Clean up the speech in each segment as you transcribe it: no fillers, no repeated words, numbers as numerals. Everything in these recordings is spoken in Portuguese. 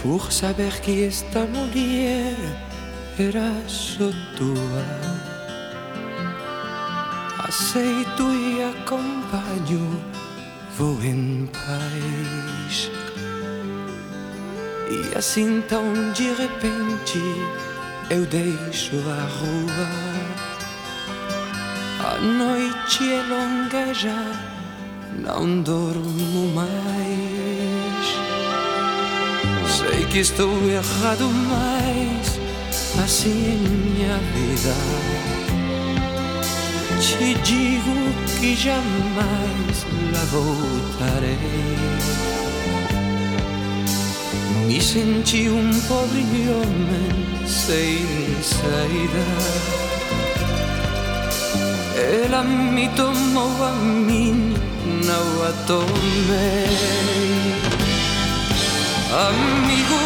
por saber que esta mulher era só tua. Aceito e acompanho, vou em paz. E assim tão de repente eu deixo a rua. A noite é longa já, não dormo mais. Sei que estou errado, mas assim é minha vida. Te digo que jamais lá voltarei. Me senti um pobre homem sem saída. Ela me tomou, a mim não a tomei. Amigo,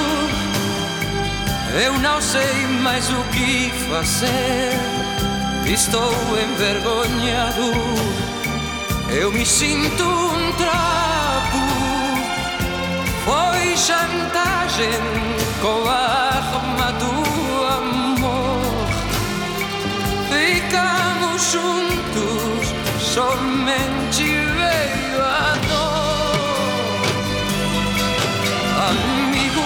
eu não sei mais o que fazer. Estou envergonhado, eu me sinto um trapo. Foi chantagem com a arma do amor. Ficamos juntos, somente veio a dor. Amigo,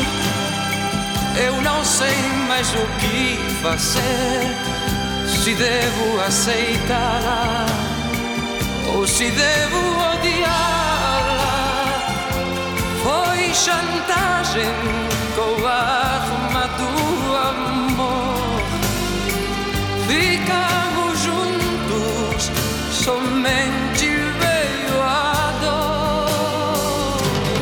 eu não sei mais o que fazer. Se devo aceitá-la ou se devo odiá-la. Foi chantagem com a arma do amor. Ficamos juntos, somente veio a dor.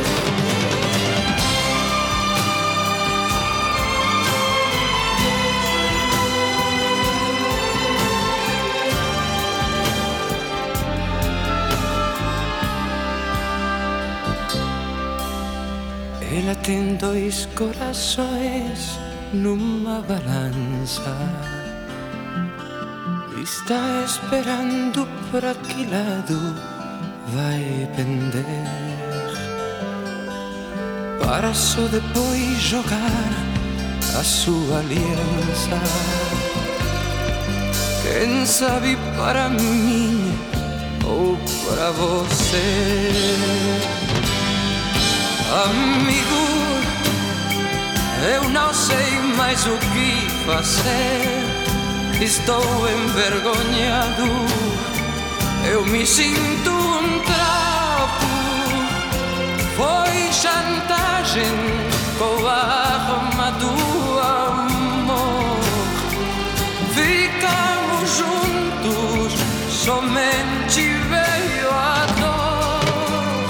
Ela tem dois corações numa balança. Está esperando para que lado vai pender, para só depois jogar a sua aliança. Quem sabe para mim ou para você. Amigo, eu não sei mais o que fazer. Estou envergonhado, eu me sinto um trapo. Foi chantagem com a arma do amor. Ficamos juntos, somente veio a dor.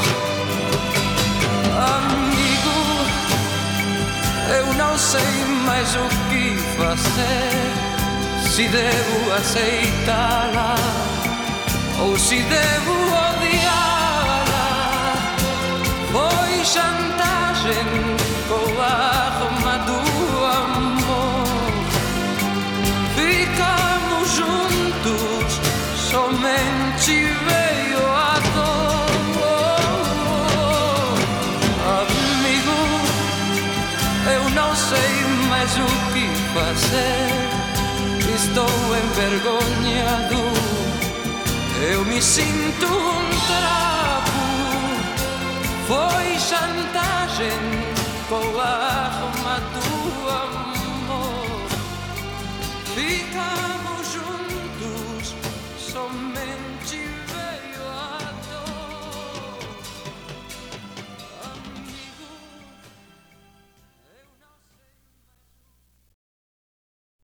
Amigo, eu não sei mais o que fazer. Se devo aceitá-la ou se devo odiá-la. Foi chantagem com a arma do amor. Ficamos juntos, somente veio a dor. Amigo, eu não sei mais o que fazer. Estou envergonhado, eu me sinto um trapo. Foi chantagem